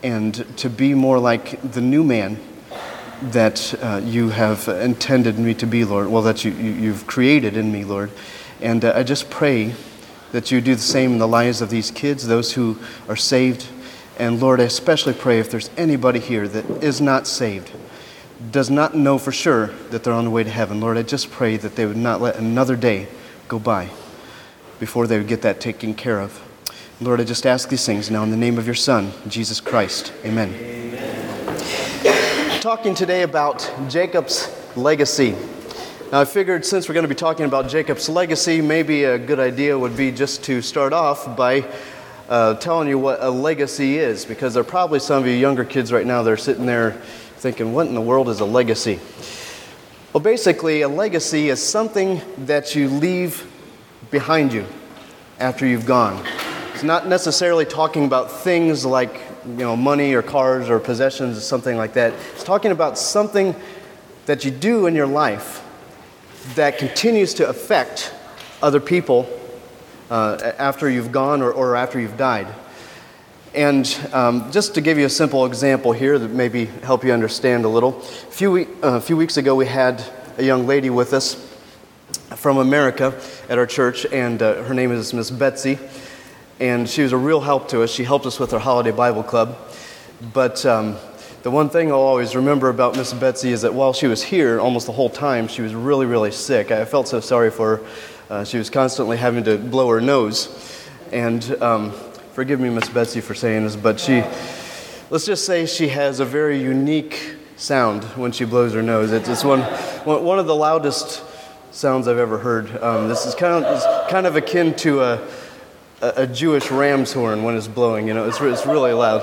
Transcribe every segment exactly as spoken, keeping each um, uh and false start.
and to be more like the new man that uh, you have intended me to be, Lord, well, that you, you, you've created in me, Lord. And uh, I just pray that you do the same in the lives of these kids, those who are saved. And Lord, I especially pray if there's anybody here that is not saved, does not know for sure that they're on the way to heaven, Lord, I just pray that they would not let another day go by before they would get that taken care of. Lord, I just ask these things now in the name of your Son, Jesus Christ. Amen. Amen. Talking today about Jacob's legacy. Now, I figured since we're going to be talking about Jacob's legacy, maybe a good idea would be just to start off by uh, telling you what a legacy is, because there are probably some of you younger kids right now that are sitting there thinking, what in the world is a legacy? Well, basically, a legacy is something that you leave behind you after you've gone. It's not necessarily talking about things like, you know, money or cars or possessions or something like that. It's talking about something that you do in your life that continues to affect other people uh, after you've gone or, or after you've died. And um, just to give you a simple example here that maybe help you understand a little. A few, we- uh, a few weeks ago we had a young lady with us from America at our church, and uh, her name is Miss Betsy. And she was a real help to us. She helped us with our holiday Bible club. But um, the one thing I'll always remember about Miss Betsy is that while she was here almost the whole time, she was really, really sick. I felt so sorry for her. Uh, she was constantly having to blow her nose. And um, forgive me, Miss Betsy, for saying this, but she, let's just say she has a very unique sound when she blows her nose. It's, it's one, one of the loudest sounds I've ever heard. Um, this is kind of, it's kind of akin to a a Jewish ram's horn when it's blowing, you know, it's, it's really loud.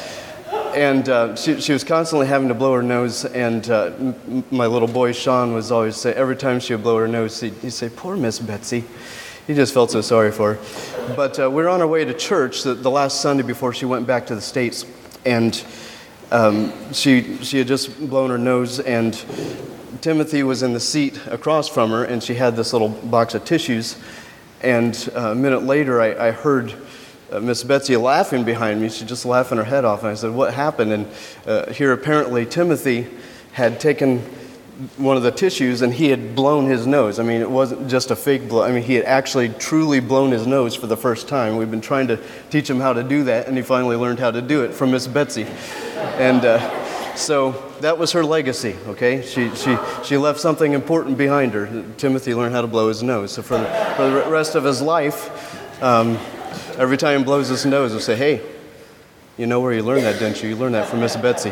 And uh, she, she was constantly having to blow her nose, and uh, m- my little boy Sean was always say, every time she would blow her nose, he'd, he'd say, poor Miss Betsy. He just felt so sorry for her. But uh, we were on our way to church the, the last Sunday before she went back to the States, and um, she she had just blown her nose, and Timothy was in the seat across from her, and she had this little box of tissues. And uh, a minute later, I, I heard uh, Miss Betsy laughing behind me. She's just laughing her head off. And I said, what happened? And uh, here, apparently, Timothy had taken one of the tissues and he had blown his nose. I mean, it wasn't just a fake blow. I mean, he had actually truly blown his nose for the first time. We've been trying to teach him how to do that, and he finally learned how to do it from Miss Betsy. And uh, so that was her legacy, okay? She she she left something important behind her. Timothy learned how to blow his nose. So for the, for the rest of his life, um, every time he blows his nose, he'll say, hey, you know where you learned that, didn't you? You learned that from Miss Betsy.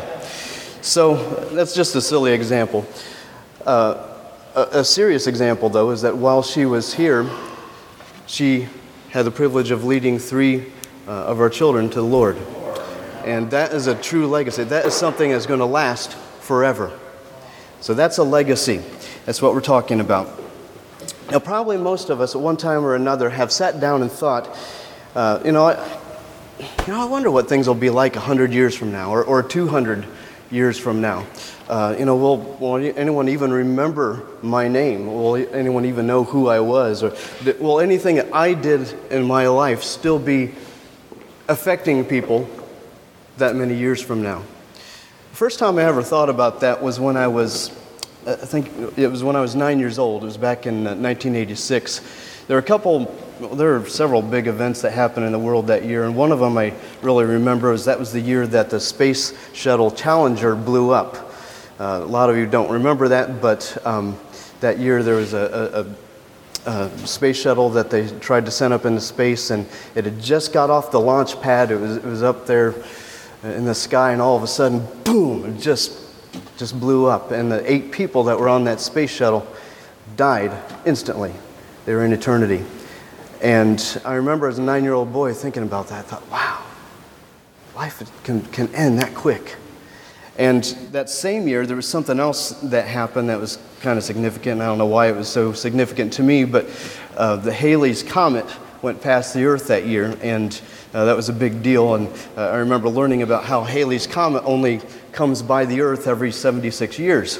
So that's just a silly example. Uh, a, a serious example, though, is that while she was here, she had the privilege of leading three uh, of our children to the Lord. And that is a true legacy. That is something that's going to last forever. So that's a legacy. That's what we're talking about. Now, probably most of us at one time or another have sat down and thought, uh, you know, I, you know, I wonder what things will be like one hundred years from now or, or two hundred years from now. Uh, you know, will, will anyone even remember my name? Will anyone even know who I was? Or will anything that I did in my life still be affecting people that many years from now? The first time I ever thought about that was when I was, I think it was when I was nine years old. It was back in nineteen eighty-six. There were a couple, there were several big events that happened in the world that year, and one of them I really remember is that was the year that the Space Shuttle Challenger blew up. Uh, a lot of you don't remember that, but um, that year there was a, a, a space shuttle that they tried to send up into space, and it had just got off the launch pad. It was it was up there in the sky, and all of a sudden, boom, it just just blew up. And the eight people that were on that space shuttle died instantly. They were in eternity. And I remember as a nine-year-old boy thinking about that. I thought, wow, life can, can end that quick. And that same year, there was something else that happened that was kind of significant. I don't know why it was so significant to me, but uh, the Halley's Comet went past the Earth that year, and uh, that was a big deal. And uh, I remember learning about how Halley's Comet only comes by the Earth every seventy-six years.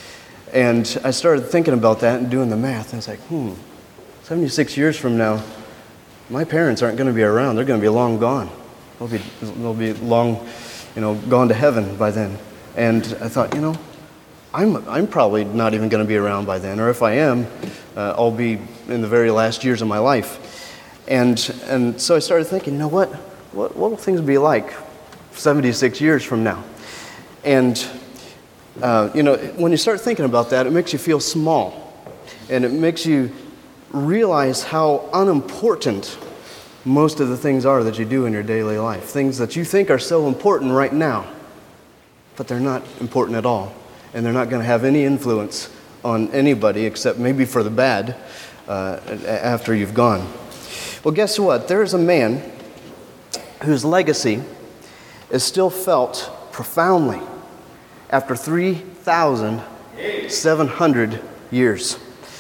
And I started thinking about that and doing the math, and I was like, hmm, seventy-six years from now, my parents aren't going to be around. They're going to be long gone. They'll be, they'll be long you know, gone to heaven by then. And I thought, you know, I'm, I'm probably not even going to be around by then, or if I am, uh, I'll be in the very last years of my life. And, and so I started thinking, you know what, what, what will things be like seventy-six years from now? And, uh, you know, when you start thinking about that, it makes you feel small. And it makes you realize how unimportant most of the things are that you do in your daily life. Things that you think are so important right now, but they're not important at all. And they're not going to have any influence on anybody except maybe for the bad uh, after you've gone. Well, guess what? There's a man whose legacy is still felt profoundly after three thousand seven hundred years.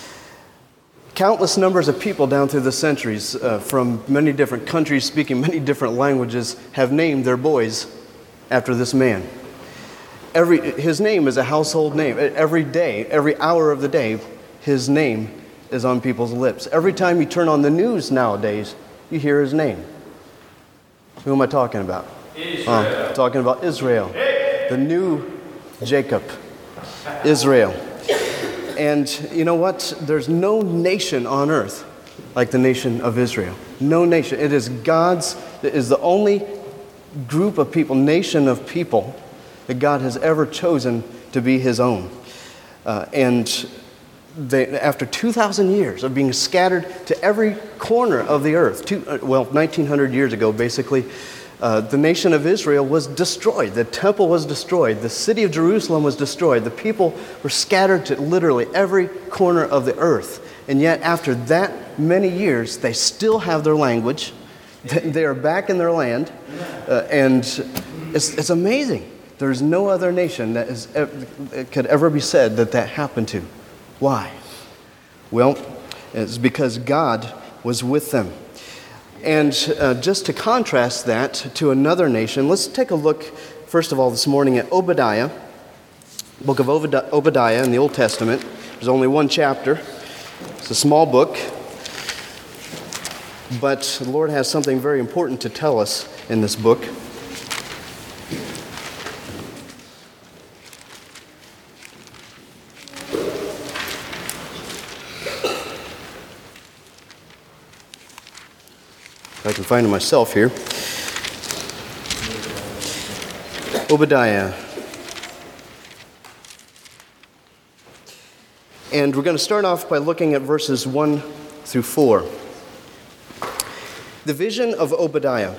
Countless numbers of people down through the centuries uh, from many different countries speaking many different languages have named their boys after this man. Every, his name is a household name. Every day, every hour of the day, his name is on people's lips. Every time you turn on the news nowadays, you hear his name. Who am I talking about? Israel. Uh, talking about Israel, the new Jacob, Israel. And you know what? There's no nation on earth like the nation of Israel. No nation. It is God's, it is the only group of people, nation of people, that God has ever chosen to be his own. Uh, and they, after two thousand years of being scattered to every corner of the earth, two, uh, well, nineteen hundred years ago, basically, uh, the nation of Israel was destroyed. The temple was destroyed. The city of Jerusalem was destroyed. The people were scattered to literally every corner of the earth. And yet, after that many years, they still have their language. They are back in their land. Uh, and it's, it's amazing. There's no other nation that is, it could ever be said that that happened to. Why? Well, it's because God was with them. And uh, just to contrast that to another nation, let's take a look, first of all, this morning at Obadiah, book of Obadiah in the Old Testament. There's only one chapter. It's a small book. But the Lord has something very important to tell us in this book. I can find it myself here. Obadiah. And we're going to start off by looking at verses one through four. The vision of Obadiah.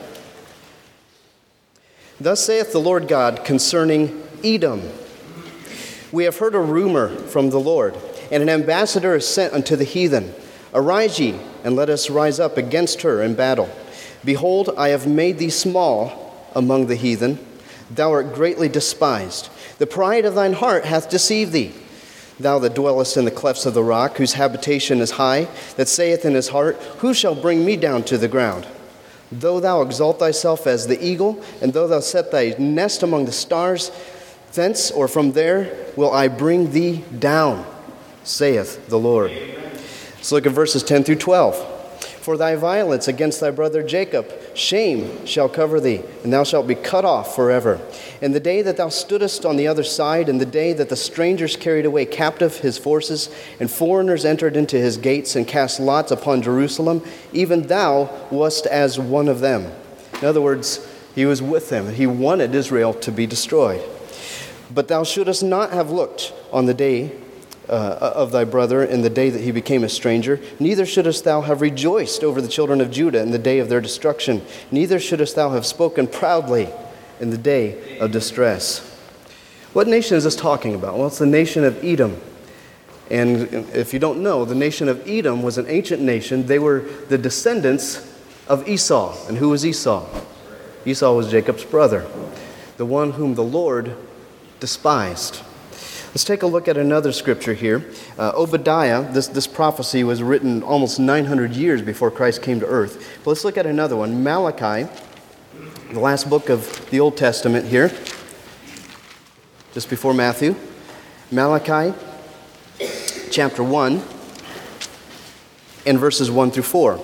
Thus saith the Lord God concerning Edom. We have heard a rumor from the Lord, and an ambassador is sent unto the heathen. Arise ye, and let us rise up against her in battle. Behold, I have made thee small among the heathen. Thou art greatly despised. The pride of thine heart hath deceived thee. Thou that dwellest in the clefts of the rock, whose habitation is high, that saith in his heart, Who shall bring me down to the ground? Though thou exalt thyself as the eagle, and though thou set thy nest among the stars, thence or from there will I bring thee down, saith the Lord. Let's look at verses ten through twelve. For thy violence against thy brother Jacob, shame shall cover thee, and thou shalt be cut off forever. In the day that thou stoodest on the other side, in the day that the strangers carried away captive his forces, and foreigners entered into his gates and cast lots upon Jerusalem, even thou wast as one of them. In other words, he was with them. He wanted Israel to be destroyed. But thou shouldest not have looked on the day Uh, of thy brother in the day that he became a stranger, neither shouldest thou have rejoiced over the children of Judah in the day of their destruction, neither shouldest thou have spoken proudly in the day of distress. What nation is this talking about? Well, it's the nation of Edom. And if you don't know, the nation of Edom was an ancient nation. They were the descendants of Esau. And who was Esau? Esau was Jacob's brother, the one whom the Lord despised. Let's take a look at another scripture here. Uh, Obadiah, this, this prophecy was written almost nine hundred years before Christ came to earth. But let's look at another one. Malachi, the last book of the Old Testament here, just before Matthew. Malachi, chapter one, and verses one through four.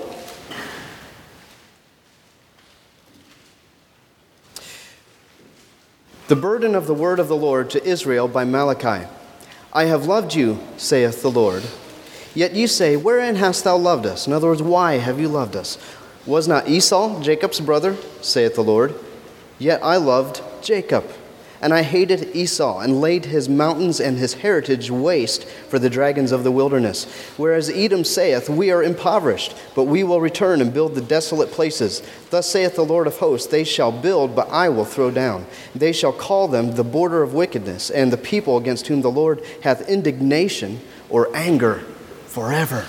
The burden of the word of the Lord to Israel by Malachi. I have loved you, saith the Lord. Yet you say, wherein hast thou loved us? In other words, why have you loved us? Was not Esau Jacob's brother, saith the Lord? Yet I loved Jacob, and I hated Esau, and laid his mountains and his heritage waste for the dragons of the wilderness. Whereas Edom saith, we are impoverished, but we will return and build the desolate places. Thus saith the Lord of hosts, they shall build, but I will throw down. They shall call them the border of wickedness, and the people against whom the Lord hath indignation or anger forever.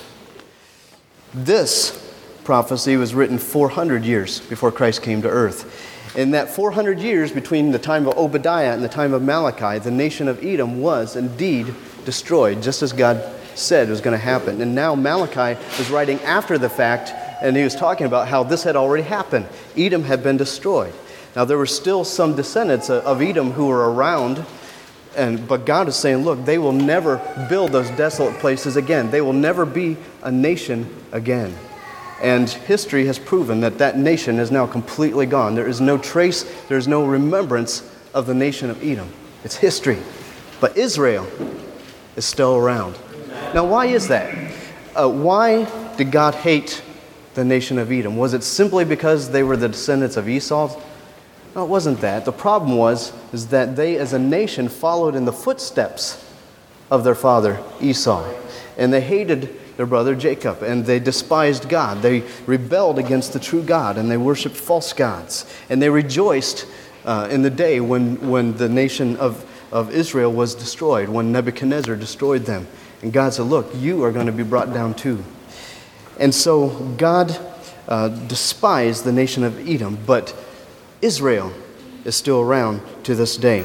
This prophecy was written four hundred years before Christ came to earth. In that four hundred years between the time of Obadiah and the time of Malachi, the nation of Edom was indeed destroyed, just as God said was going to happen. And now Malachi was writing after the fact, and he was talking about how this had already happened. Edom had been destroyed. Now there were still some descendants of Edom who were around, and but God is saying, look, they will never build those desolate places again. They will never be a nation again. And history has proven that that nation is now completely gone. There is no trace, there is no remembrance of the nation of Edom. It's history. But Israel is still around. Now, why is that? Uh, why did God hate the nation of Edom? Was it simply because they were the descendants of Esau? No, it wasn't that. The problem was is that they, as a nation, followed in the footsteps of their father Esau. And they hated their brother Jacob, and they despised God. They rebelled against the true God, and they worshiped false gods. And they rejoiced uh, in the day when, when the nation of, of Israel was destroyed, when Nebuchadnezzar destroyed them. And God said, look, you are going to be brought down too. And so God uh, despised the nation of Edom, but Israel is still around to this day.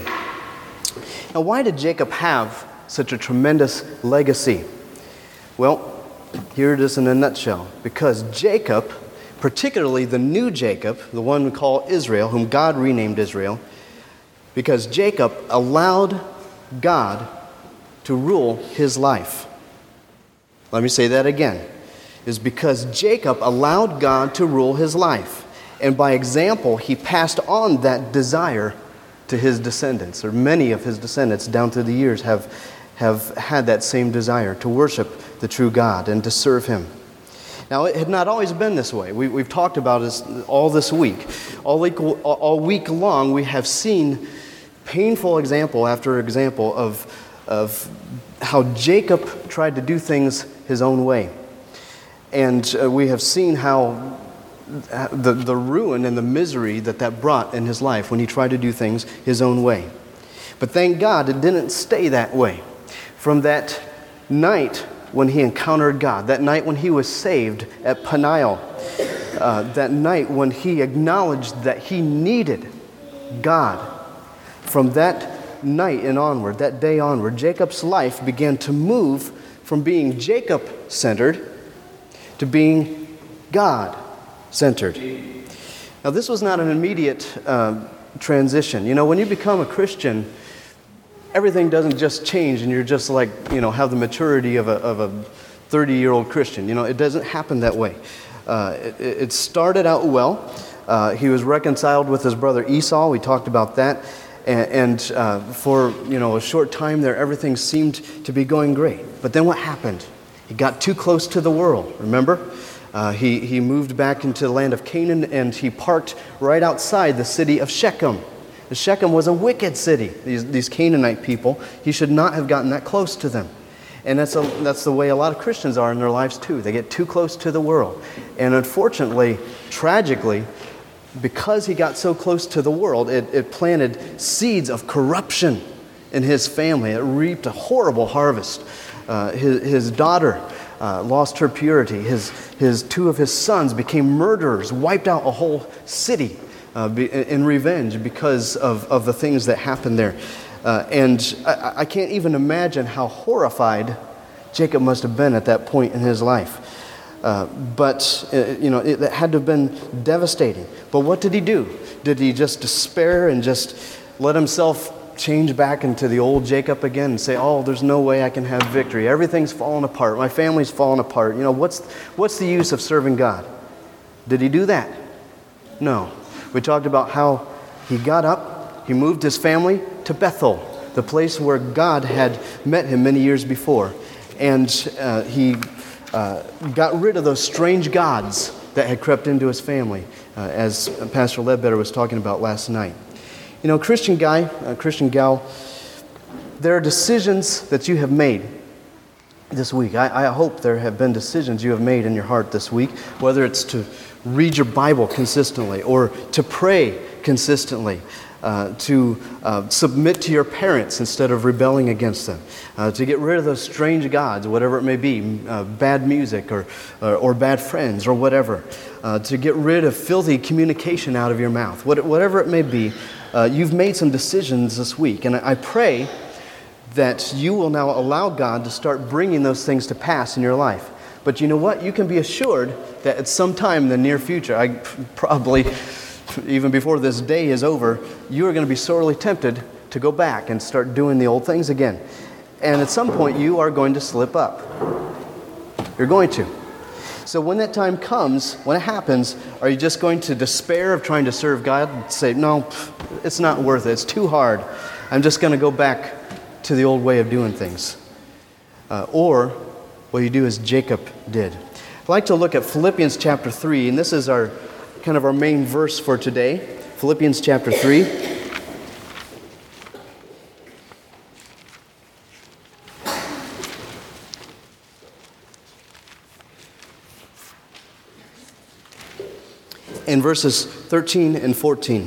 Now, why did Jacob have such a tremendous legacy? Well, here it is in a nutshell. Because Jacob, particularly the new Jacob, the one we call Israel, whom God renamed Israel, because Jacob allowed God to rule his life. Let me say that again. Is because Jacob allowed God to rule his life. And by example, he passed on that desire to his descendants, or many of his descendants down through the years have, have had that same desire to worship the true God and to serve him. Now, it had not always been this way. We, we've talked about this all this week. All week, all week long, we have seen painful example after example of, of how Jacob tried to do things his own way. And uh, we have seen how the, the ruin and the misery that that brought in his life when he tried to do things his own way. But thank God it didn't stay that way. From that night when he encountered God, that night when he was saved at Peniel, uh, that night when he acknowledged that he needed God, from that night and onward, that day onward, Jacob's life began to move from being Jacob-centered to being God-centered. Now, this was not an immediate uh, transition. You know, when you become a Christian, everything doesn't just change and you're just like, you know, have the maturity of a, of a thirty-year-old Christian. You know, it doesn't happen that way. Uh, it, it started out well. Uh, he was reconciled with his brother Esau. We talked about that. And, and uh, for, you know, a short time there, everything seemed to be going great. But then what happened? He got too close to the world, remember? Uh, he, he moved back into the land of Canaan, and he parked right outside the city of Shechem. Shechem was a wicked city, these, these Canaanite people. He should not have gotten that close to them. And that's, a, that's the way a lot of Christians are in their lives too. They get too close to the world. And unfortunately, tragically, because he got so close to the world, it, it planted seeds of corruption in his family. It reaped a horrible harvest. Uh, his, his daughter uh, lost her purity. His, his two of his sons became murderers, wiped out a whole city uh, be, in revenge because of, of the things that happened there. Uh, and I, I can't even imagine how horrified Jacob must have been at that point in his life. Uh, but, uh, you know, it, it had to have been devastating. But what did he do? Did he just despair and just let himself change back into the old Jacob again and say, oh, there's no way I can have victory. Everything's falling apart. My family's falling apart. You know, what's, what's the use of serving God? Did he do that? No. We talked about how he got up He moved his family to Bethel, the place where God had met him many years before. And uh, he uh, got rid of those strange gods that had crept into his family, uh, as Pastor Ledbetter was talking about last night. You know, Christian guy, uh, Christian gal, there are decisions that you have made this week. I, I hope there have been decisions you have made in your heart this week, whether it's to read your Bible consistently or to pray consistently, uh, to uh, submit to your parents instead of rebelling against them, uh, to get rid of those strange gods, whatever it may be, uh, bad music or, or, or bad friends or whatever, uh, to get rid of filthy communication out of your mouth, what, whatever it may be. Uh, you've made some decisions this week, and I pray that you will now allow God to start bringing those things to pass in your life. But you know what? You can be assured that at some time in the near future, I probably, even before this day is over, you are going to be sorely tempted to go back and start doing the old things again. And at some point, you are going to slip up. You're going to. So when that time comes, when it happens, are you just going to despair of trying to serve God and say, no, it's not worth it, it's too hard, I'm just going to go back to the old way of doing things? Uh, or what you do as Jacob did. I'd like to look at Philippians chapter three, and this is our kind of our main verse for today. Philippians chapter three. In verses thirteen and fourteen.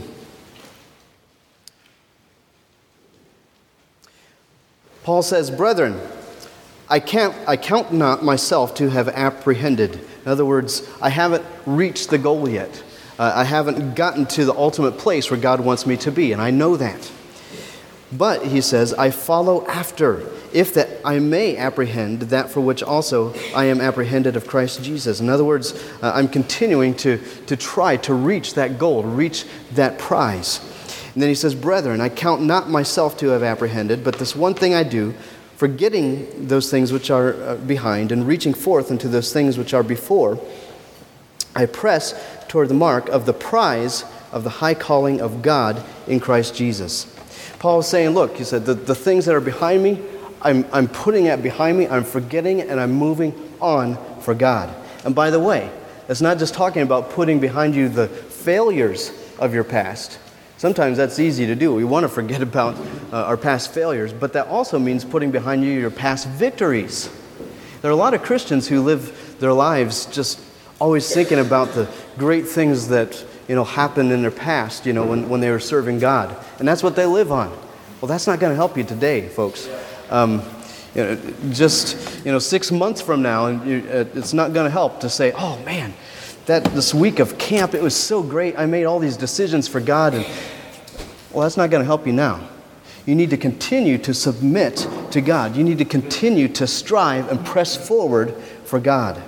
Paul says, "Brethren, I can't, I count not myself to have apprehended." In other words, I haven't reached the goal yet. Uh, I haven't gotten to the ultimate place where God wants me to be, and I know that. But, he says, I follow after, if that I may apprehend that for which also I am apprehended of Christ Jesus. In other words, uh, I'm continuing to, to try to reach that goal, to reach that prize. And then he says, "Brethren, I count not myself to have apprehended, but this one thing I do, forgetting those things which are uh, behind and reaching forth into those things which are before, I press toward the mark of the prize of the high calling of God in Christ Jesus." Paul is saying, look, he said, the, the things that are behind me, I'm, I'm putting it behind me, I'm forgetting it, and I'm moving on for God. And by the way, it's not just talking about putting behind you the failures of your past. Sometimes that's easy to do. We want to forget about uh, our past failures, but that also means putting behind you your past victories. There are a lot of Christians who live their lives just always thinking about the great things that, you know, happened in their past, you know, when, when they were serving God. And that's what they live on. Well, that's not going to help you today, folks. Um, you know, just, you know, six months from now, and you, uh, it's not going to help to say, oh, man, that this week of camp, it was so great. I made all these decisions for God. And well, that's not going to help you now. You need to continue to submit to God. You need to continue to strive and press forward for God.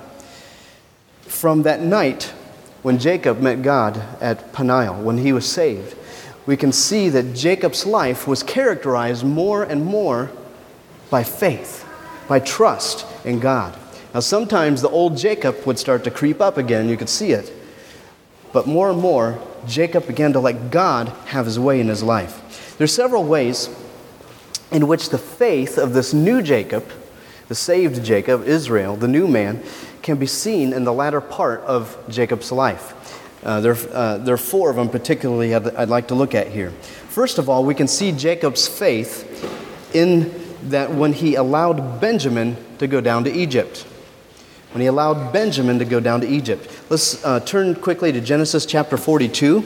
From that night when Jacob met God at Peniel, when he was saved, we can see that Jacob's life was characterized more and more by faith, by trust in God. Now, sometimes the old Jacob would start to creep up again. You could see it. But more and more, Jacob began to let God have his way in his life. There's several ways in which the faith of this new Jacob, the saved Jacob, Israel, the new man, can be seen in the latter part of Jacob's life. Uh, there, uh, there are four of them particularly I'd, I'd like to look at here. First of all, we can see Jacob's faith in that when he allowed Benjamin to go down to Egypt. When he allowed Benjamin to go down to Egypt. Let's uh, turn quickly to Genesis chapter forty-two.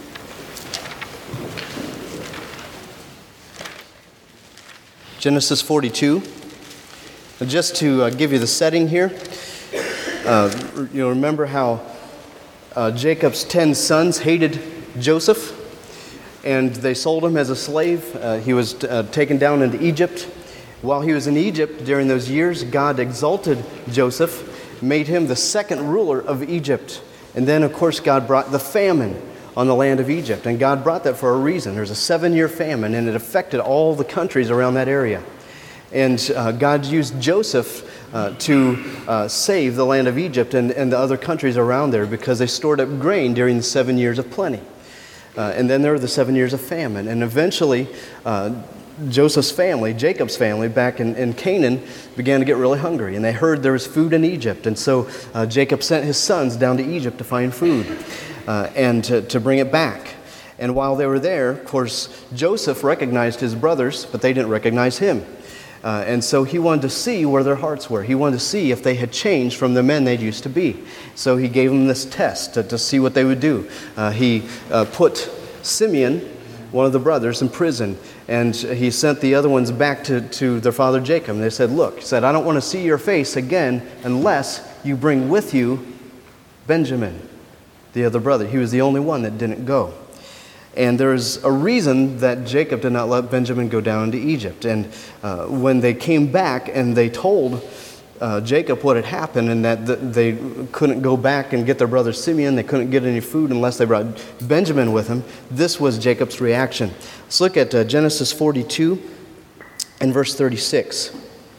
Genesis forty-two. Just to uh, give you the setting here, uh, you know, remember how uh, Jacob's ten sons hated Joseph, and they sold him as a slave. Uh, he was uh, taken down into Egypt. While he was in Egypt during those years, God exalted Joseph, made him the second ruler of Egypt. And then, of course, God brought the famine on the land of Egypt. And God brought that for a reason. There's a seven-year famine, and it affected all the countries around that area. And uh, God used Joseph uh, to uh, save the land of Egypt and, and the other countries around there because they stored up grain during the seven years of plenty. Uh, and then there were the seven years of famine. And eventually, uh, Joseph's family, Jacob's family, back in, in Canaan, began to get really hungry. And they heard there was food in Egypt. And so uh, Jacob sent his sons down to Egypt to find food uh, and to, to bring it back. And while they were there, of course, Joseph recognized his brothers, but they didn't recognize him. Uh, and so he wanted to see where their hearts were. He wanted to see if they had changed from the men they used to be. So he gave them this test to, to see what they would do. Uh, he uh, put Simeon, one of the brothers, in prison. And he sent the other ones back to, to their father Jacob. And they said, look, he said, I don't want to see your face again unless you bring with you Benjamin, the other brother. He was the only one that didn't go. And there's a reason that Jacob did not let Benjamin go down into Egypt. And uh, when they came back and they told uh, Jacob what had happened and that th- they couldn't go back and get their brother Simeon, they couldn't get any food unless they brought Benjamin with them, this was Jacob's reaction. Let's look at uh, Genesis forty-two and verse thirty-six.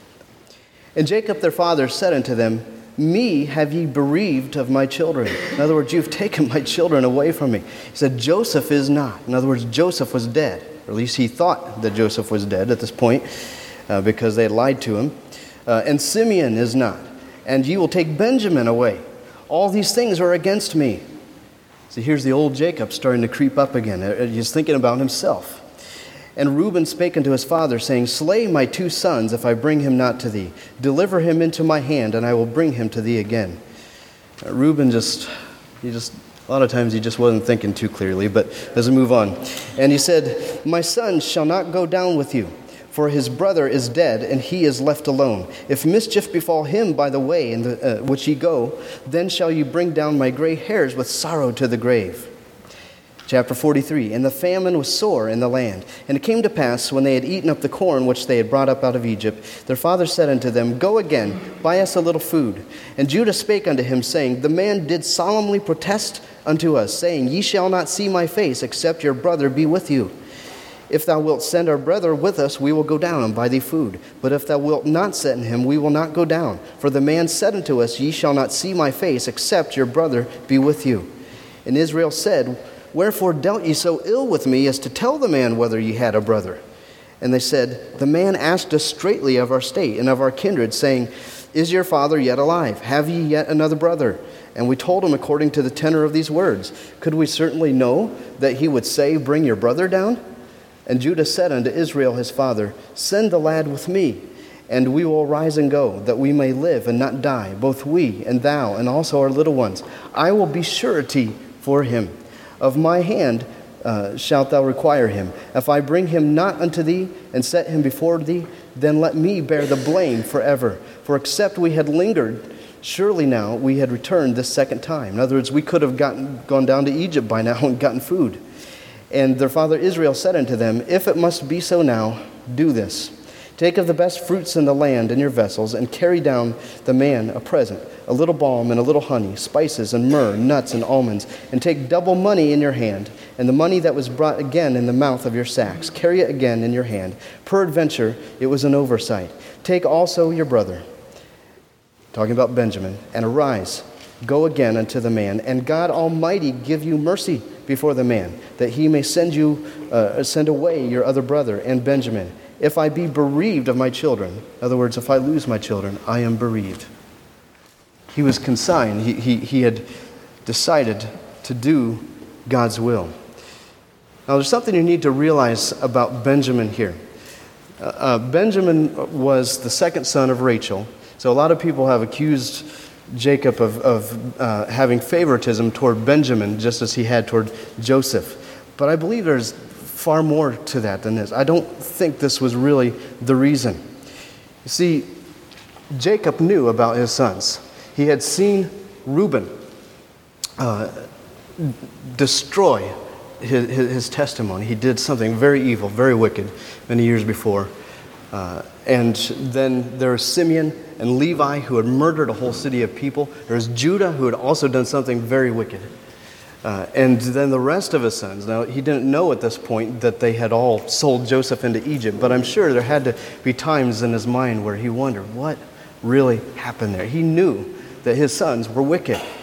And Jacob their father said unto them, Me have ye bereaved of my children. In other words, you've taken my children away from me. He said, Joseph is not. In other words, Joseph was dead. Or at least he thought that Joseph was dead at this point uh, because they had lied to him. Uh, and Simeon is not. And ye will take Benjamin away. All these things are against me. See, here's the old Jacob starting to creep up again. He's thinking about himself. And Reuben spake unto his father, saying, Slay my two sons, if I bring him not to thee. Deliver him into my hand, and I will bring him to thee again. Uh, Reuben just, he just, a lot of times he just wasn't thinking too clearly, but let's move on. And he said, My son shall not go down with you, for his brother is dead, and he is left alone. If mischief befall him by the way in the, uh, which ye go, then shall you bring down my gray hairs with sorrow to the grave. Chapter forty-three, And the famine was sore in the land. And it came to pass, when they had eaten up the corn which they had brought up out of Egypt, their father said unto them, Go again, buy us a little food. And Judah spake unto him, saying, The man did solemnly protest unto us, saying, Ye shall not see my face, except your brother be with you. If thou wilt send our brother with us, we will go down and buy thee food. But if thou wilt not send him, we will not go down. For the man said unto us, Ye shall not see my face, except your brother be with you. And Israel said, Wherefore dealt ye so ill with me as to tell the man whether ye had a brother? And they said, The man asked us straitly of our state and of our kindred, saying, Is your father yet alive? Have ye yet another brother? And we told him according to the tenor of these words. Could we certainly know that he would say, Bring your brother down? And Judah said unto Israel his father, Send the lad with me, and we will rise and go, that we may live and not die, both we and thou, and also our little ones. I will be surety for him. Of my hand uh, shalt thou require him. If I bring him not unto thee, and set him before thee, then let me bear the blame forever. For except we had lingered, surely now we had returned this second time. In other words, we could have gotten, gone down to Egypt by now and gotten food. And their father Israel said unto them, If it must be so now, do this. Take of the best fruits in the land in your vessels, and carry down the man a present, a little balm and a little honey, spices and myrrh, nuts and almonds, and take double money in your hand, and the money that was brought again in the mouth of your sacks, carry it again in your hand. Peradventure it was an oversight. Take also your brother, talking about Benjamin, and arise, go again unto the man, and God Almighty give you mercy before the man, that he may send you, uh, send away your other brother and Benjamin. If I be bereaved of my children, in other words, if I lose my children, I am bereaved. He was consigned. He, he, he had decided to do God's will. Now, there's something you need to realize about Benjamin here. Uh, uh, Benjamin was the second son of Rachel. So a lot of people have accused Jacob of, of uh, having favoritism toward Benjamin, just as he had toward Joseph. But I believe there's far more to that than this. I don't think this was really the reason. You see, Jacob knew about his sons. He had seen Reuben uh, destroy his, his, his testimony. He did something very evil, very wicked many years before. Uh, and then there was Simeon and Levi, who had murdered a whole city of people. There was Judah, who had also done something very wicked. Uh, and then the rest of his sons. Now, he didn't know at this point that they had all sold Joseph into Egypt, but I'm sure there had to be times in his mind where he wondered what really happened there. He knew that his sons were wicked.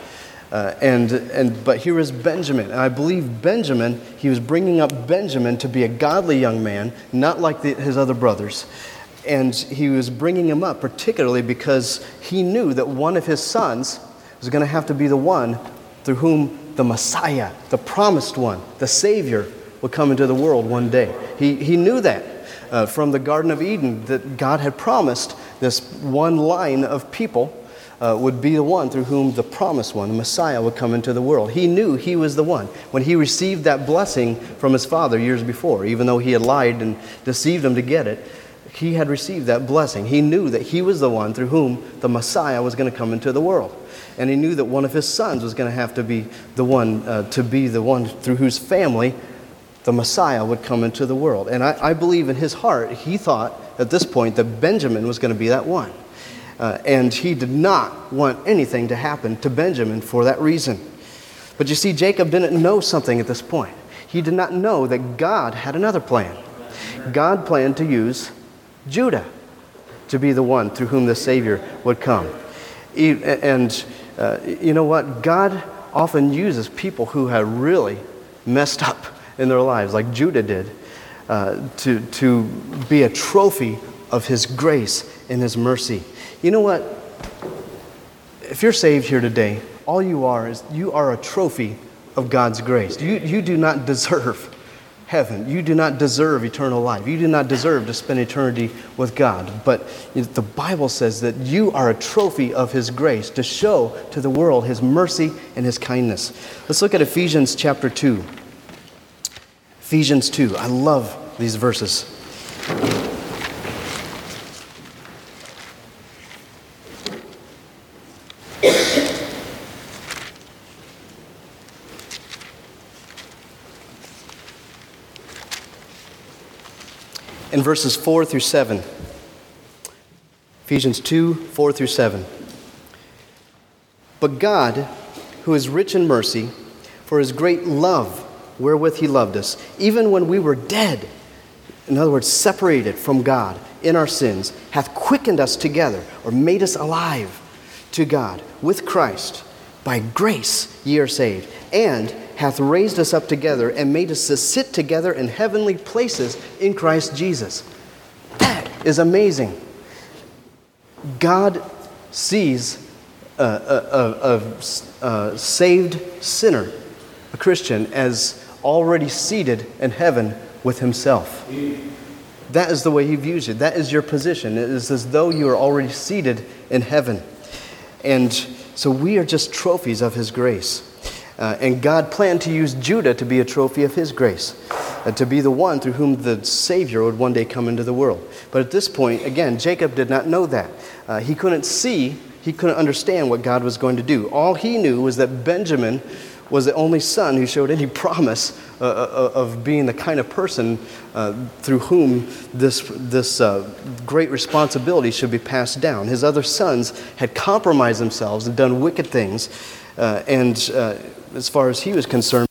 Uh, and, and, but here is Benjamin. And I believe Benjamin, he was bringing up Benjamin to be a godly young man, not like the, his other brothers. And he was bringing him up particularly because he knew that one of his sons was going to have to be the one through whom the Messiah, the promised one, the Savior, would come into the world one day. He, he knew that uh, from the Garden of Eden, that God had promised this one line of people uh, would be the one through whom the promised one, the Messiah, would come into the world. He knew he was the one. When he received that blessing from his father years before, even though he had lied and deceived him to get it, he had received that blessing. He knew that he was the one through whom the Messiah was going to come into the world. And he knew that one of his sons was going to have to be the one, uh, to be the one through whose family the Messiah would come into the world. And I, I believe in his heart, he thought at this point that Benjamin was going to be that one. Uh, and he did not want anything to happen to Benjamin for that reason. But you see, Jacob didn't know something at this point. He did not know that God had another plan. God planned to use Judah to be the one through whom the Savior would come. And uh, you know what? God often uses people who have really messed up in their lives, like Judah did, uh, to, to be a trophy of his grace and his mercy. You know what? If you're saved here today, all you are is you are a trophy of God's grace. You, you do not deserve heaven. You do not deserve eternal life. You do not deserve to spend eternity with God. But the Bible says that you are a trophy of his grace to show to the world his mercy and his kindness. Let's look at Ephesians chapter two. Ephesians two. I love these verses. In verses four through seven. Ephesians two, four through seven. But God, who is rich in mercy, for his great love wherewith he loved us, even when we were dead, in other words, separated from God in our sins, hath quickened us together, or made us alive to God with Christ. By grace ye are saved, and hath raised us up together and made us to sit together in heavenly places in Christ Jesus. That is amazing. God sees a, a, a, a saved sinner, a Christian, as already seated in heaven with himself. That is the way he views it. That is your position. It is as though you are already seated in heaven. And so we are just trophies of his grace. Uh, and God planned to use Judah to be a trophy of his grace, uh, to be the one through whom the Savior would one day come into the world. But at this point, again, Jacob did not know that. Uh, he couldn't see, he couldn't understand what God was going to do. All he knew was that Benjamin was the only son who showed any promise uh, of being the kind of person uh, through whom this, this uh, great responsibility should be passed down. His other sons had compromised themselves and done wicked things, uh, and uh, as far as he was concerned,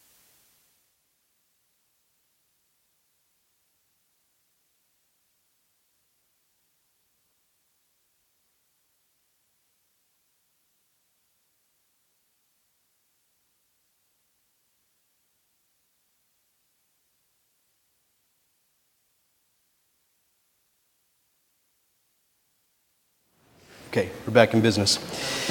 okay, we're back in business.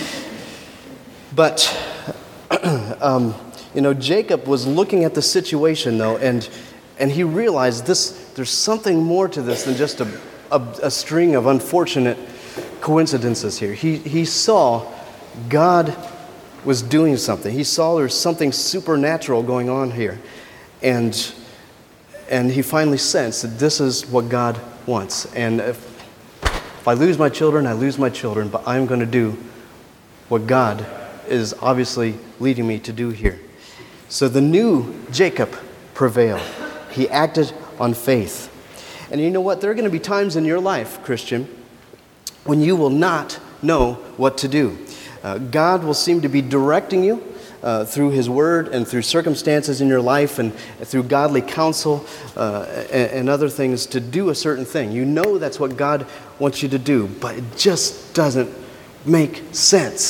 But, um, you know, Jacob was looking at the situation, though, and and he realized this. There's something more to this than just a, a, a string of unfortunate coincidences here. He he saw God was doing something. He saw there's something supernatural going on here, and and he finally sensed that this is what God wants. And if, if I lose my children, I lose my children, but I'm going to do what God is obviously leading me to do here. So the new Jacob prevailed. He acted on faith. And you know what? There are going to be times in your life, Christian, when you will not know what to do. Uh, God will seem to be directing you uh, through his word and through circumstances in your life and through godly counsel uh, and, and other things to do a certain thing. You know that's what God wants you to do, but it just doesn't make sense.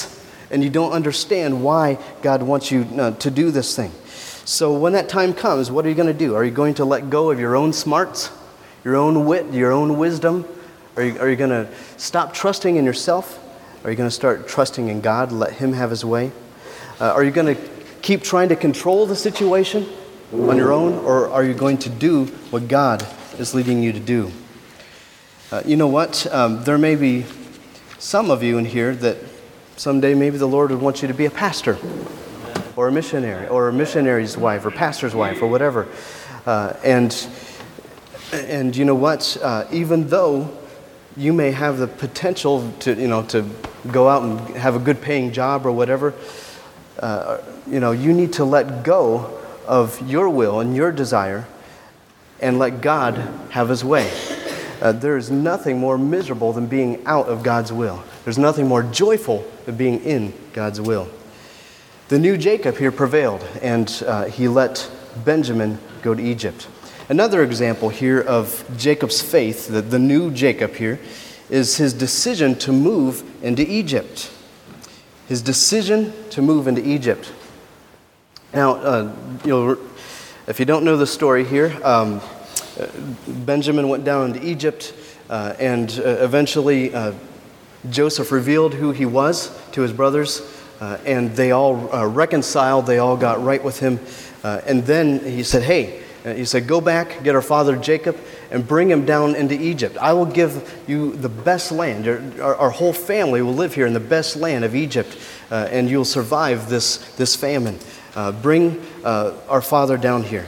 and you don't understand why God wants you uh, to do this thing. So when that time comes, what are you going to do? Are you going to let go of your own smarts, your own wit, your own wisdom? Are you, are you going to stop trusting in yourself? Are you going to start trusting in God, let Him have His way? Uh, are you going to keep trying to control the situation on your own, or are you going to do what God is leading you to do? Uh, you know what? Um, there may be some of you in here that someday maybe the Lord would want you to be a pastor or a missionary or a missionary's wife or pastor's wife or whatever. Uh, and, and you know what? Uh, even though you may have the potential to, you know, to go out and have a good paying job or whatever, uh, you know, you need to let go of your will and your desire and let God have His way. Uh, there is nothing more miserable than being out of God's will. There's nothing more joyful than being in God's will. The new Jacob here prevailed, and uh, he let Benjamin go to Egypt. Another example here of Jacob's faith, the, the new Jacob here, is his decision to move into Egypt. His decision to move into Egypt. Now, uh, you know, if you don't know the story here, um, Benjamin went down into Egypt, uh, and uh, eventually uh, Joseph revealed who he was to his brothers, uh, and they all uh, reconciled, they all got right with him, uh, and then he said, hey, uh, he said, go back, get our father Jacob, and bring him down into Egypt. I will give you the best land. Our, our whole family will live here in the best land of Egypt, uh, and you'll survive this, this famine. Uh, bring uh, our father down here.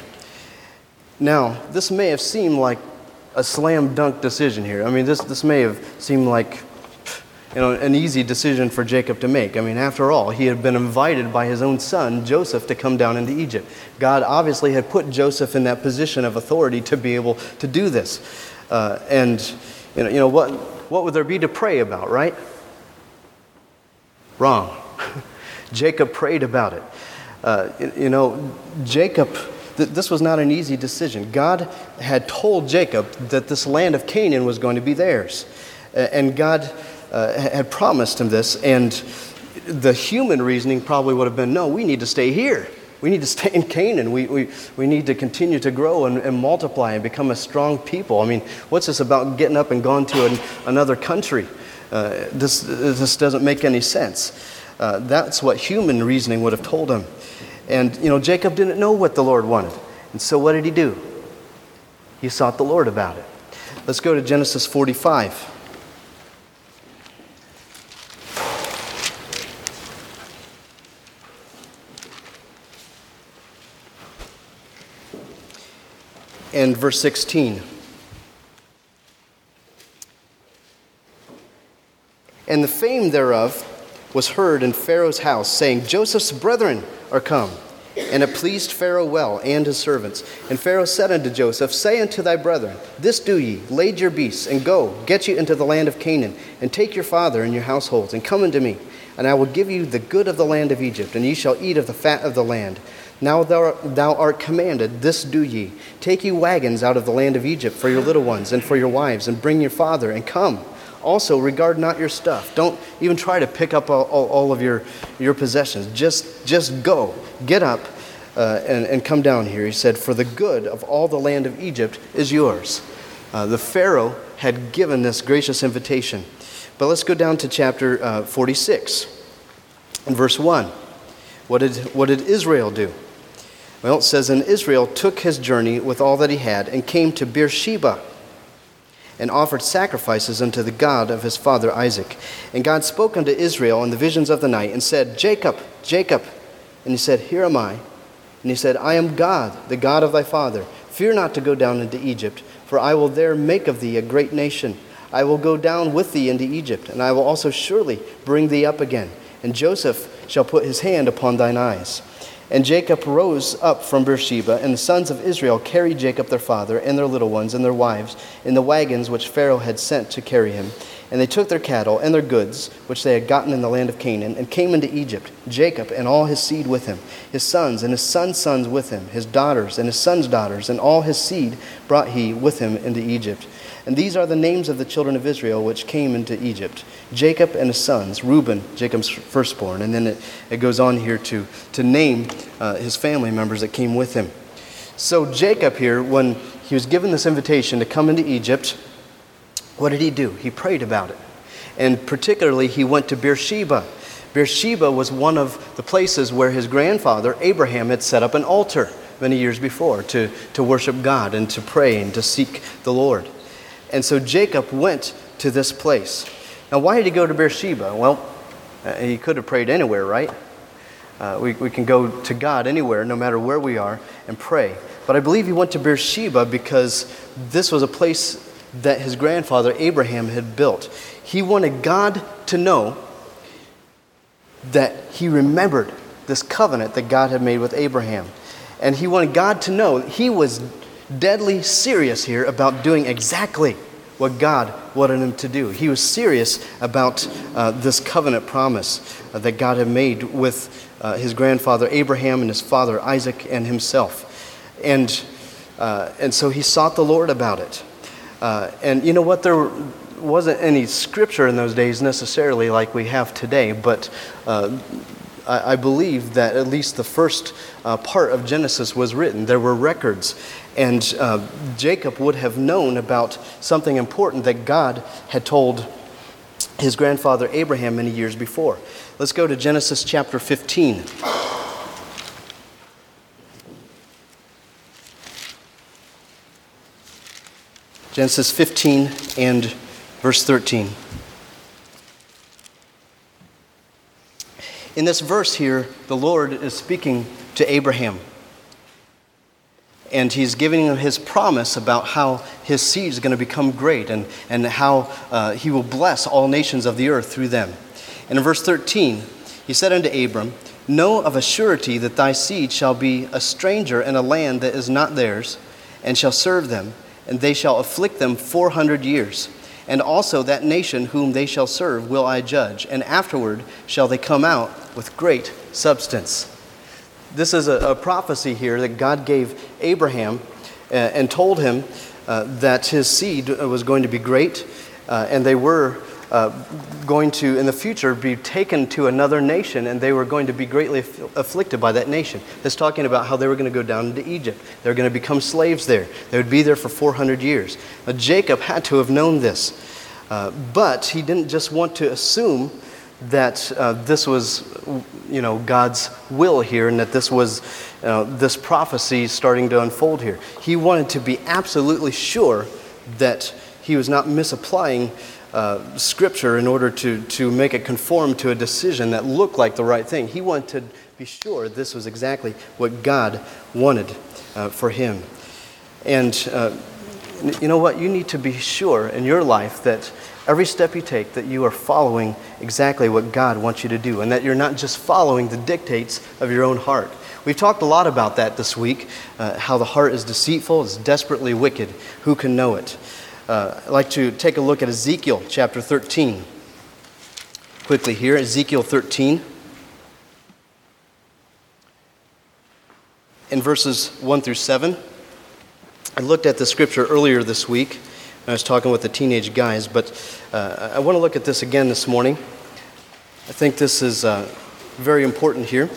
Now, this may have seemed like a slam dunk decision here. I mean, this, this may have seemed like, you know, an easy decision for Jacob to make. I mean, after all, he had been invited by his own son, Joseph, to come down into Egypt. God obviously had put Joseph in that position of authority to be able to do this. Uh, and, you know, you know what, what would there be to pray about, right? Wrong. Jacob prayed about it. Uh, you, you know, Jacob... This was not an easy decision. God had told Jacob that this land of Canaan was going to be theirs. And God uh, had promised him this. And the human reasoning probably would have been, no, we need to stay here. We need to stay in Canaan. We, we, we need to continue to grow and, and multiply and become a strong people. I mean, what's this about getting up and going to an, another country? Uh, this, this doesn't make any sense. Uh, that's what human reasoning would have told him. And, you know, Jacob didn't know what the Lord wanted. And so what did he do? He sought the Lord about it. Let's go to Genesis forty-five. And verse sixteen. And the fame thereof was heard in Pharaoh's house, saying, Joseph's brethren are come. And it pleased Pharaoh well, and his servants. And Pharaoh said unto Joseph, say unto thy brethren, this do ye, lade your beasts, and go, get you into the land of Canaan, and take your father and your households, and come unto me. And I will give you the good of the land of Egypt, and ye shall eat of the fat of the land. Now thou, thou art commanded, this do ye. Take ye wagons out of the land of Egypt for your little ones, and for your wives, and bring your father, and come. Also, regard not your stuff. Don't even try to pick up all, all, all of your, your possessions. Just, just go. Get up uh, and, and come down here. He said, for the good of all the land of Egypt is yours. Uh, the Pharaoh had given this gracious invitation. But let's go down to chapter uh, forty-six and verse one. What did, what did Israel do? Well, it says, and Israel took his journey with all that he had and came to Beersheba, and offered sacrifices unto the God of his father Isaac. And God spoke unto Israel in the visions of the night, and said, Jacob, Jacob. And he said, here am I. And he said, I am God, the God of thy father. Fear not to go down into Egypt, for I will there make of thee a great nation. I will go down with thee into Egypt, and I will also surely bring thee up again. And Joseph shall put his hand upon thine eyes. And Jacob rose up from Beersheba, and the sons of Israel carried Jacob their father, and their little ones, and their wives, in the wagons which Pharaoh had sent to carry him. And they took their cattle and their goods, which they had gotten in the land of Canaan, and came into Egypt, Jacob and all his seed with him, his sons and his sons' sons with him, his daughters and his sons' daughters, and all his seed brought he with him into Egypt. And these are the names of the children of Israel which came into Egypt: Jacob and his sons, Reuben, Jacob's firstborn. And then it, it goes on here to, to name uh, his family members that came with him. So Jacob here, when he was given this invitation to come into Egypt, what did he do? He prayed about it. And particularly, he went to Beersheba. Beersheba was one of the places where his grandfather, Abraham, had set up an altar many years before to, to worship God and to pray and to seek the Lord. And so Jacob went to this place. Now, why did he go to Beersheba? Well, uh, he could have prayed anywhere, right? Uh, we, we can go to God anywhere, no matter where we are, and pray. But I believe he went to Beersheba because this was a place that his grandfather Abraham had built. He wanted God to know that he remembered this covenant that God had made with Abraham. And he wanted God to know that he was deadly serious here about doing exactly what God wanted him to do. He was serious about uh, this covenant promise uh, that God had made with uh, his grandfather Abraham and his father Isaac and himself. And, uh, and so he sought the Lord about it. Uh, and you know what? There wasn't any scripture in those days necessarily like we have today, but uh, I, I believe that at least the first uh, part of Genesis was written. There were records, and uh, Jacob would have known about something important that God had told his grandfather Abraham many years before. Let's go to Genesis chapter fifteen. Genesis fifteen and verse thirteen. In this verse here, the Lord is speaking to Abraham. And he's giving him his promise about how his seed is going to become great and, and how uh, he will bless all nations of the earth through them. And in verse thirteen, he said unto Abram, Know of a surety that thy seed shall be a stranger in a land that is not theirs, and shall serve them, and they shall afflict them four hundred years. And also that nation whom they shall serve will I judge, and afterward shall they come out with great substance. This is a, a prophecy here that God gave Abraham uh, and told him uh, that his seed was going to be great, uh, and they were uh, going to, in the future, be taken to another nation, and they were going to be greatly aff- afflicted by that nation. That's talking about how they were going to go down into Egypt. They were going to become slaves there. They would be there for four hundred years. Now, Jacob had to have known this, uh, but he didn't just want to assume that uh, this was, you know, God's will here, and that this was uh, this prophecy starting to unfold here. He wanted to be absolutely sure that he was not misapplying uh, Scripture in order to, to make it conform to a decision that looked like the right thing. He wanted to be sure this was exactly what God wanted uh, for him. And uh, you know what? You need to be sure in your life that every step you take, that you are following exactly what God wants you to do, and that you're not just following the dictates of your own heart. We've talked a lot about that this week, uh, how the heart is deceitful, it's desperately wicked. Who can know it? Uh, I'd like to take a look at Ezekiel chapter thirteen. Quickly here, Ezekiel thirteen. In verses one through seven. I looked at the scripture earlier this week. I was talking with the teenage guys, but uh, I want to look at this again this morning. I think this is uh, very important here.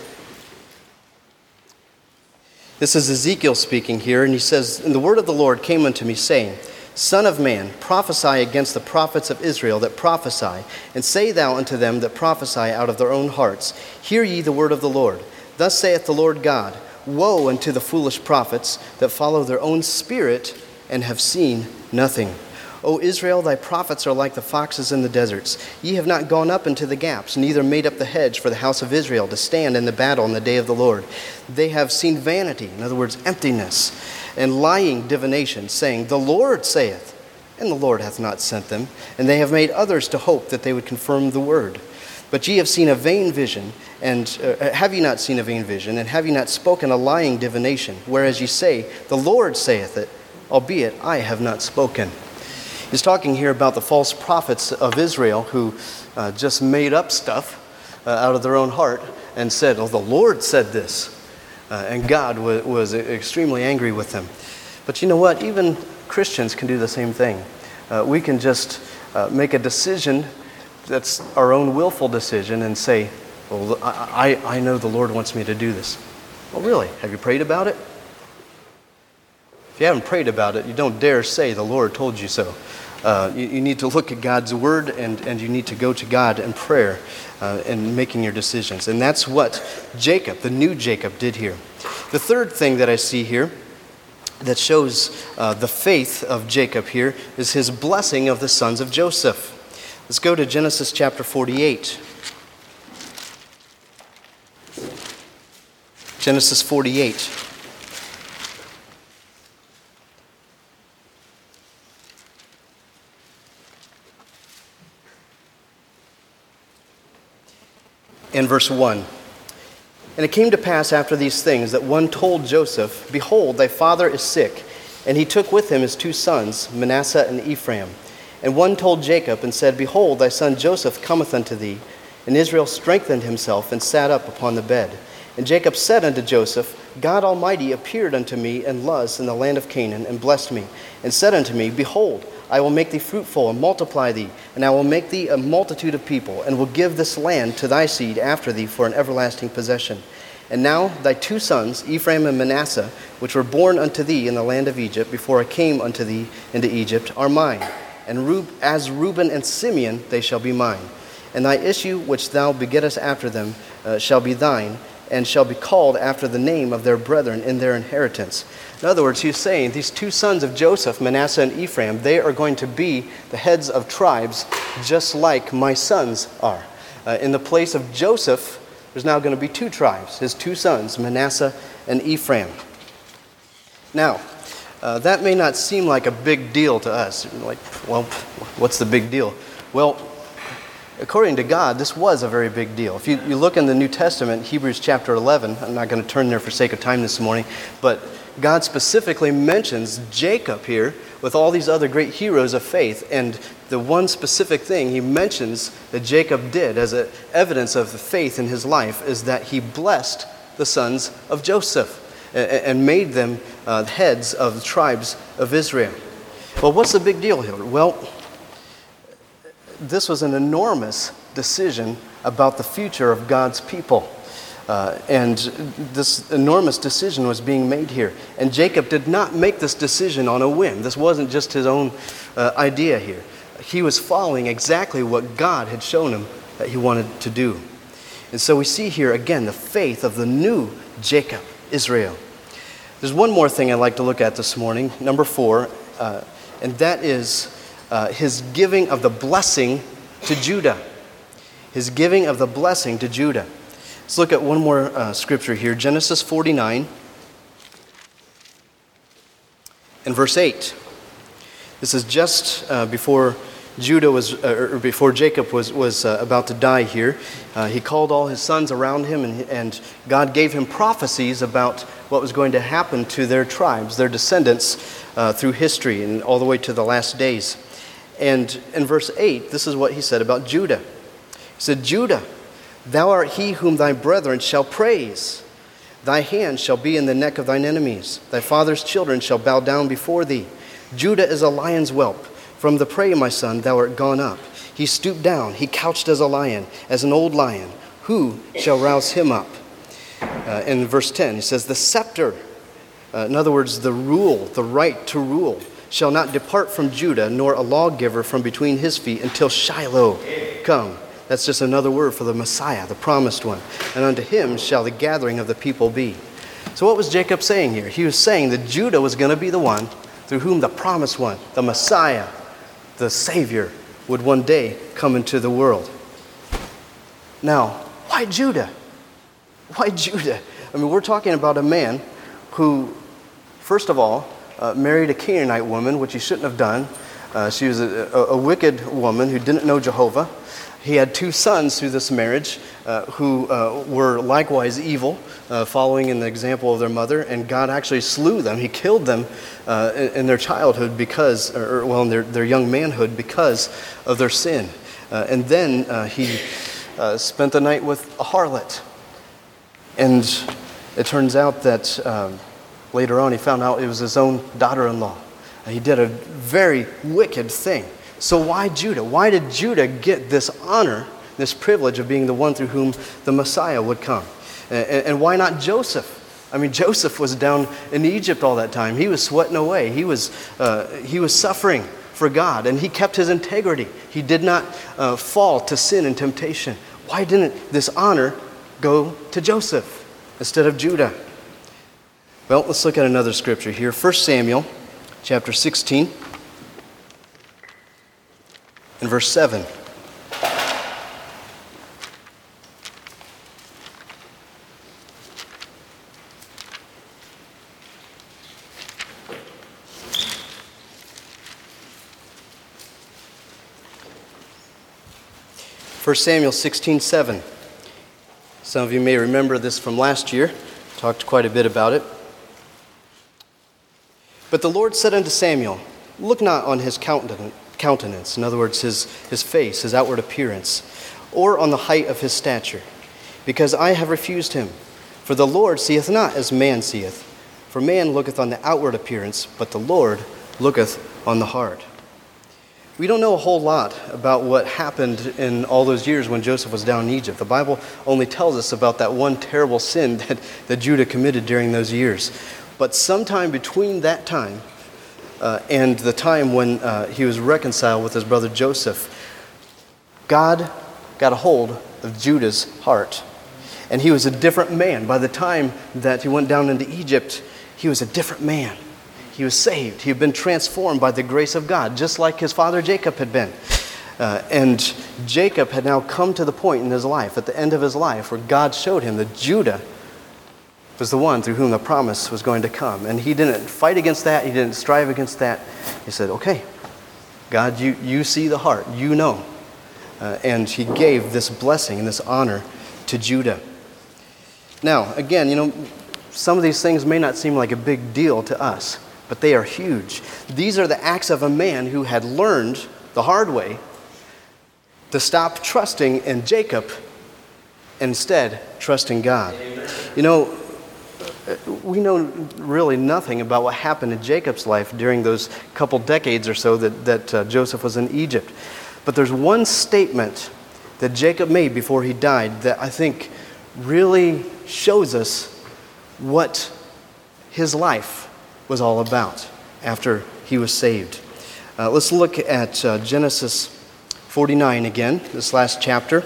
This is Ezekiel speaking here, and he says, And the word of the Lord came unto me, saying, Son of man, prophesy against the prophets of Israel that prophesy, and say thou unto them that prophesy out of their own hearts, Hear ye the word of the Lord. Thus saith the Lord God, Woe unto the foolish prophets that follow their own spirit and have seen nothing. O Israel, thy prophets are like the foxes in the deserts. Ye have not gone up into the gaps, neither made up the hedge for the house of Israel to stand in the battle in the day of the Lord. They have seen vanity, in other words, emptiness, and lying divination, saying, The Lord saith, and the Lord hath not sent them. And they have made others to hope that they would confirm the word. But ye have seen a vain vision, and uh, have ye not seen a vain vision, and have ye not spoken a lying divination, whereas ye say, The Lord saith it, albeit I have not spoken. He's talking here about the false prophets of Israel who uh, just made up stuff uh, out of their own heart and said, oh, the Lord said this. Uh, and God w- was extremely angry with them. But you know what? Even Christians can do the same thing. Uh, we can just uh, make a decision that's our own willful decision and say, well, I, I, I know the Lord wants me to do this. Well, really? Have you prayed about it? If you haven't prayed about it, you don't dare say the Lord told you so. Uh, you, you need to look at God's word, and, and you need to go to God in prayer uh, and making your decisions. And that's what Jacob, the new Jacob, did here. The third thing that I see here that shows uh, the faith of Jacob here is his blessing of the sons of Joseph. Let's go to Genesis chapter forty-eight. Genesis forty-eight. In verse one. And it came to pass after these things that one told Joseph, behold, thy father is sick. And he took with him his two sons, Manasseh and Ephraim. And one told Jacob and said, behold, thy son Joseph cometh unto thee. And Israel strengthened himself and sat up upon the bed. And Jacob said unto Joseph, God Almighty appeared unto me in Luz in the land of Canaan, and blessed me, and said unto me, behold, I will make thee fruitful and multiply thee, and I will make thee a multitude of people, and will give this land to thy seed after thee for an everlasting possession. And now thy two sons, Ephraim and Manasseh, which were born unto thee in the land of Egypt, before I came unto thee into Egypt, are mine. And Reu- as Reuben and Simeon they shall be mine. And thy issue which thou begettest after them uh, shall be thine, and shall be called after the name of their brethren in their inheritance. In other words, he's saying these two sons of Joseph, Manasseh and Ephraim, they are going to be the heads of tribes just like my sons are. Uh, in the place of Joseph, there's now going to be two tribes, his two sons, Manasseh and Ephraim. Now, uh, that may not seem like a big deal to us. Like, well, what's the big deal? Well, according to God, this was a very big deal. If you, you look in the New Testament, Hebrews chapter eleven, I'm not going to turn there for sake of time this morning, but God specifically mentions Jacob here with all these other great heroes of faith. And the one specific thing he mentions that Jacob did as a evidence of the faith in his life is that he blessed the sons of Joseph and made them uh, heads of the tribes of Israel. Well, what's the big deal here? Well, this was an enormous decision about the future of God's people. Uh, and this enormous decision was being made here. And Jacob did not make this decision on a whim. This wasn't just his own uh, idea here. He was following exactly what God had shown him that he wanted to do. And so we see here again the faith of the new Jacob, Israel. There's one more thing I'd like to look at this morning, number four, uh, and that is uh, his giving of the blessing to Judah. His giving of the blessing to Judah. Let's look at one more uh, scripture here, Genesis forty-nine and verse eight. This is just uh, before Judah was, uh, or before Jacob was was uh, about to die here. Uh, he called all his sons around him, and, and God gave him prophecies about what was going to happen to their tribes, their descendants, uh, through history and all the way to the last days. And in verse eight, this is what he said about Judah. He said, Judah, thou art he whom thy brethren shall praise. Thy hand shall be in the neck of thine enemies. Thy father's children shall bow down before thee. Judah is a lion's whelp. From the prey, my son, thou art gone up. He stooped down. He couched as a lion, as an old lion. Who shall rouse him up? Uh, in verse ten, he says, the scepter, uh, in other words, the rule, the right to rule, shall not depart from Judah, nor a lawgiver from between his feet until Shiloh come. That's just another word for the Messiah, the promised one. And unto him shall the gathering of the people be. So what was Jacob saying here? He was saying that Judah was going to be the one through whom the promised one, the Messiah, the Savior, would one day come into the world. Now, why Judah? Why Judah? I mean, we're talking about a man who, first of all, uh, married a Canaanite woman, which he shouldn't have done. Uh, she was a, a, a wicked woman who didn't know Jehovah. He had two sons through this marriage uh, who uh, were likewise evil, uh, following in the example of their mother, and God actually slew them. He killed them uh, in, in their childhood because, or well, in their, their young manhood because of their sin. Uh, and then uh, he uh, spent the night with a harlot. And it turns out that um, later on he found out it was his own daughter-in-law. He did a very wicked thing. So why Judah? Why did Judah get this honor, this privilege of being the one through whom the Messiah would come? And, and why not Joseph? I mean, Joseph was down in Egypt all that time. He was sweating away. He was, uh, he was suffering for God, and he kept his integrity. He did not uh, fall to sin and temptation. Why didn't this honor go to Joseph instead of Judah? Well, let's look at another scripture here. First Samuel chapter sixteen. In verse seven. First Samuel sixteen seven. Some of you may remember this from last year. Talked quite a bit about it. But the Lord said unto Samuel, look not on his countenance, countenance, in other words, his, his face, his outward appearance, or on the height of his stature, because I have refused him. For the Lord seeth not as man seeth. For man looketh on the outward appearance, but the Lord looketh on the heart. We don't know a whole lot about what happened in all those years when Joseph was down in Egypt. The Bible only tells us about that one terrible sin that, that Judah committed during those years. But sometime between that time Uh, and the time when uh, he was reconciled with his brother Joseph, God got a hold of Judah's heart. And he was a different man. By the time that he went down into Egypt, he was a different man. He was saved. He had been transformed by the grace of God, just like his father Jacob had been. Uh, and Jacob had now come to the point in his life, at the end of his life, where God showed him that Judah was the one through whom the promise was going to come. And he didn't fight against that. He didn't strive against that. He said, okay, God, you, you see the heart. You know. Uh, and he gave this blessing and this honor to Judah. Now, again, you know, some of these things may not seem like a big deal to us, but they are huge. These are the acts of a man who had learned the hard way to stop trusting in Jacob and instead trusting God. You know, we know really nothing about what happened in Jacob's life during those couple decades or so that, that uh, Joseph was in Egypt. But there's one statement that Jacob made before he died that I think really shows us what his life was all about after he was saved. Uh, let's look at uh, Genesis forty-nine again, this last chapter.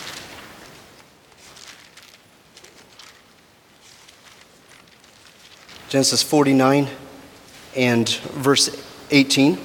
Genesis forty-nine and verse eighteen.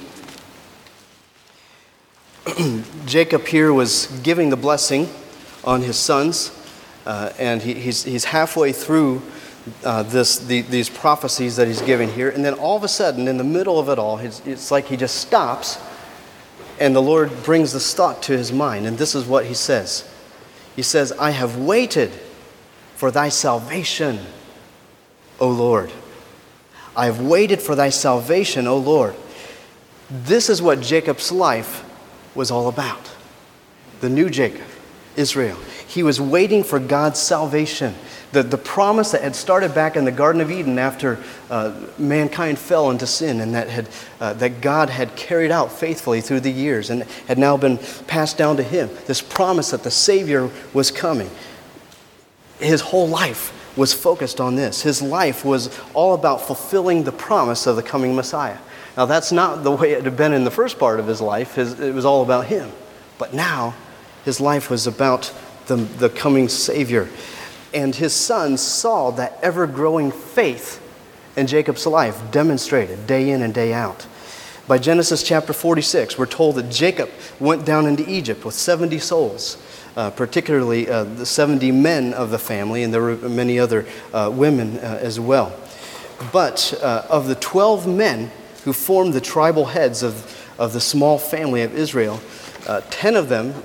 Jacob here was giving the blessing on his sons, uh, and he, he's, he's halfway through uh, this the, these prophecies that he's giving here, and then all of a sudden, in the middle of it all, it's, it's like he just stops, and the Lord brings this thought to his mind, and this is what he says. He says, I have waited for thy salvation, O Lord. I have waited for thy salvation, O Lord. This is what Jacob's life was all about. The new Jacob, Israel. He was waiting for God's salvation. The, the promise that had started back in the Garden of Eden after uh, mankind fell into sin, and that, had, uh, that God had carried out faithfully through the years and had now been passed down to him. This promise that the Savior was coming. His whole life was focused on this. His life was all about fulfilling the promise of the coming Messiah. Now, that's not the way it had been in the first part of his life. His, it was all about him. But now, his life was about the, the coming Savior. And his sons saw that ever-growing faith in Jacob's life demonstrated day in and day out. By Genesis chapter forty-six, we're told that Jacob went down into Egypt with seventy souls. Uh, particularly uh, the seventy men of the family, and there were many other uh, women uh, as well. But uh, of the twelve men who formed the tribal heads of, of the small family of Israel, uh, ten of them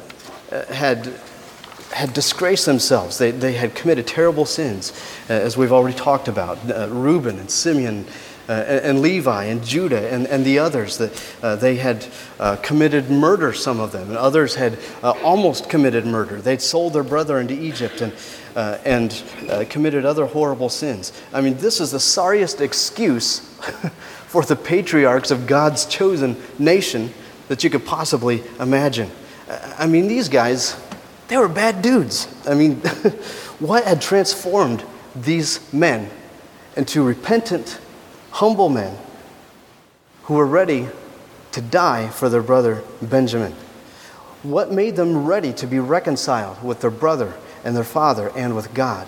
uh, had had disgraced themselves. They, they had committed terrible sins, uh, as we've already talked about. Uh, Reuben and Simeon uh, and, and Levi and Judah and, and the others, that uh, they had uh, committed murder, some of them, and others had uh, almost committed murder. They'd sold their brother into Egypt and, uh, and uh, committed other horrible sins. I mean, this is the sorriest excuse for the patriarchs of God's chosen nation that you could possibly imagine. I mean, these guys, they were bad dudes. I mean, what had transformed these men into repentant, humble men who were ready to die for their brother Benjamin? What made them ready to be reconciled with their brother and their father and with God?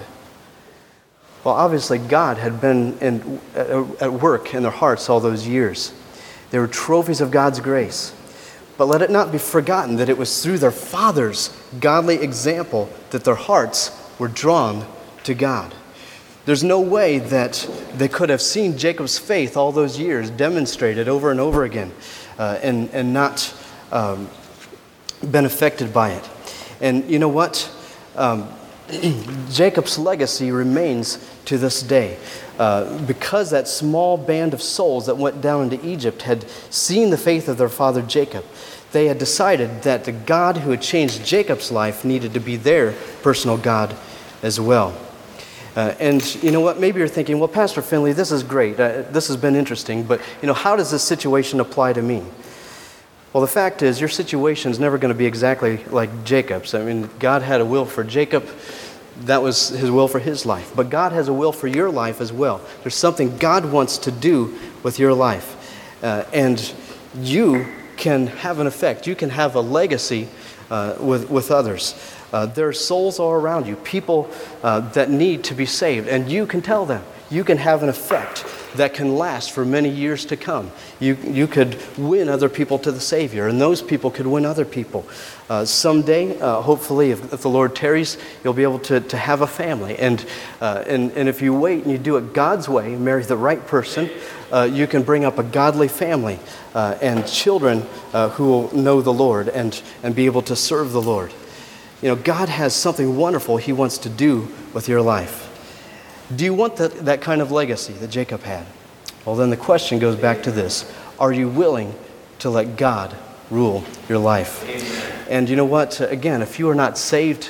Well, obviously, God had been in, at work in their hearts all those years. They were trophies of God's grace. But let it not be forgotten that it was through their father's godly example that their hearts were drawn to God. There's no way that they could have seen Jacob's faith all those years demonstrated over and over again uh, and, and not um, been affected by it. And you know what? Um, Jacob's legacy remains to this day. Uh, because that small band of souls that went down into Egypt had seen the faith of their father Jacob, they had decided that the God who had changed Jacob's life needed to be their personal God as well. Uh, and you know what? Maybe you're thinking, well, Pastor Finley, this is great. Uh, this has been interesting, but you know, how does this situation apply to me? Well, the fact is, your situation is never going to be exactly like Jacob's. I mean, God had a will for Jacob. That was his will for his life. But God has a will for your life as well. There's something God wants to do with your life. Uh, and you can have an effect. You can have a legacy uh, with, with others. Uh, there are souls all around you, people uh, that need to be saved. And you can tell them. You can have an effect that can last for many years to come. You, you could win other people to the Savior, and those people could win other people. Uh, someday, uh, hopefully, if, if the Lord tarries, you'll be able to, to have a family. And, uh, and, and if you wait and you do it God's way, marry the right person, uh, you can bring up a godly family uh, and children uh, who will know the Lord and, and be able to serve the Lord. You know, God has something wonderful He wants to do with your life. Do you want that, that kind of legacy that Jacob had? Well, then the question goes back to this. Are you willing to let God rule your life? Amen. And you know what? Again, if you are not saved,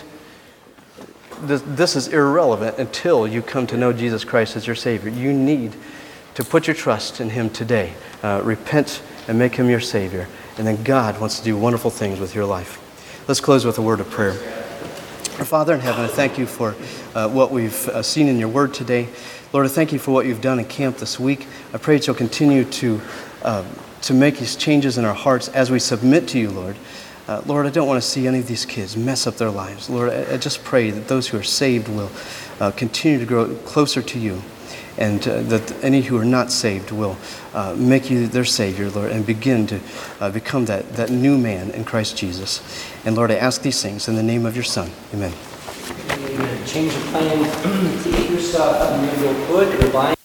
this, this is irrelevant until you come to know Jesus Christ as your Savior. You need to put your trust in Him today. Uh, repent and make Him your Savior. And then God wants to do wonderful things with your life. Let's close with a word of prayer. Our Father in heaven, I thank you for uh, what we've uh, seen in your word today. Lord, I thank you for what you've done in camp this week. I pray that you'll continue to, uh, to make these changes in our hearts as we submit to you, Lord. Uh, Lord, I don't want to see any of these kids mess up their lives. Lord, I, I just pray that those who are saved will uh, continue to grow closer to you, and uh, that any who are not saved will uh, make you their Savior, Lord, and begin to uh, become that, that new man in Christ Jesus. And Lord, I ask these things in the name of your Son. Amen. Change of plan to eat your stuff, and then you'll put your buying.